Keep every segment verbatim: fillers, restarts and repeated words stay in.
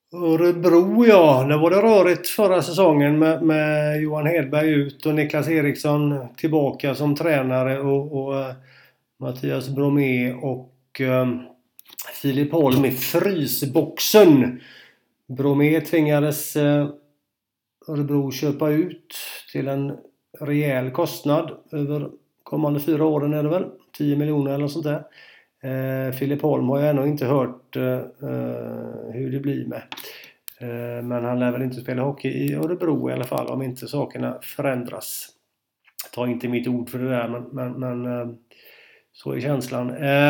Örebro, ja. Det var det rörigt förra säsongen med, med Johan Hedberg ut och Niklas Eriksson tillbaka som tränare och, och uh, Mattias Bromé och uh, Filip Holm i frysboxen. Bromé tvingades uh, Örebro köpa ut till en rejäl kostnad över kommande fyra åren är det väl. tio miljoner eller sånt där. Uh, Filip Holm har jag ännu inte hört uh, uh, hur det blir med. Men han lär väl inte spela hockey i Örebro i alla fall om inte sakerna förändras. Ta inte mitt ord för det där men, men, men så är känslan.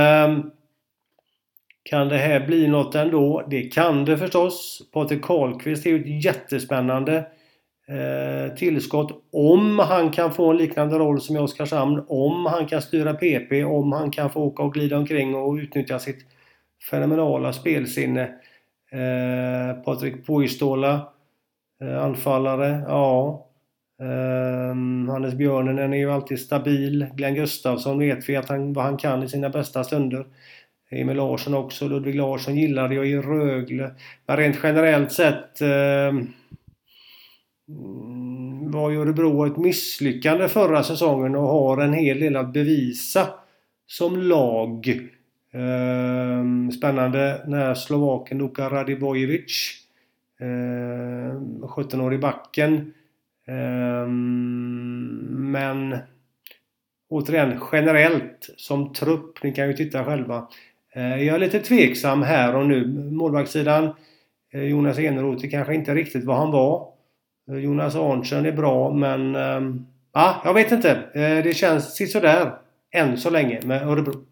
Kan det här bli något ändå? Det kan det förstås. Patrik Karlqvist är ju ett jättespännande tillskott. Om han kan få en liknande roll som i Oskarshamn. Om han kan styra P P. Om han kan få åka och glida omkring och utnyttja sitt fenomenala spelsinne. Eh, Patrik Puistola eh, anfallare, ja eh, Hannes Björnen är ju alltid stabil. Glenn Gustafsson vet vi att han, vad han kan i sina bästa stunder. Emil Larsson också, Ludvig Larsson gillade jag i Rögle. Men rent generellt sett eh, var ju Örebro ett misslyckande förra säsongen och har en hel del att bevisa som lag. Uh, spännande när Slovaken Luka Radivojevic uh, sjutton år i backen uh, men återigen generellt som trupp, ni kan ju titta själva, uh, jag är lite tveksam här och nu. Målvaktssidan, uh, Jonas Eneroth är kanske inte riktigt vad han var. uh, Jonas Arntzen är bra men uh, ah, jag vet inte, uh, det känns sådär än så länge med Örebro.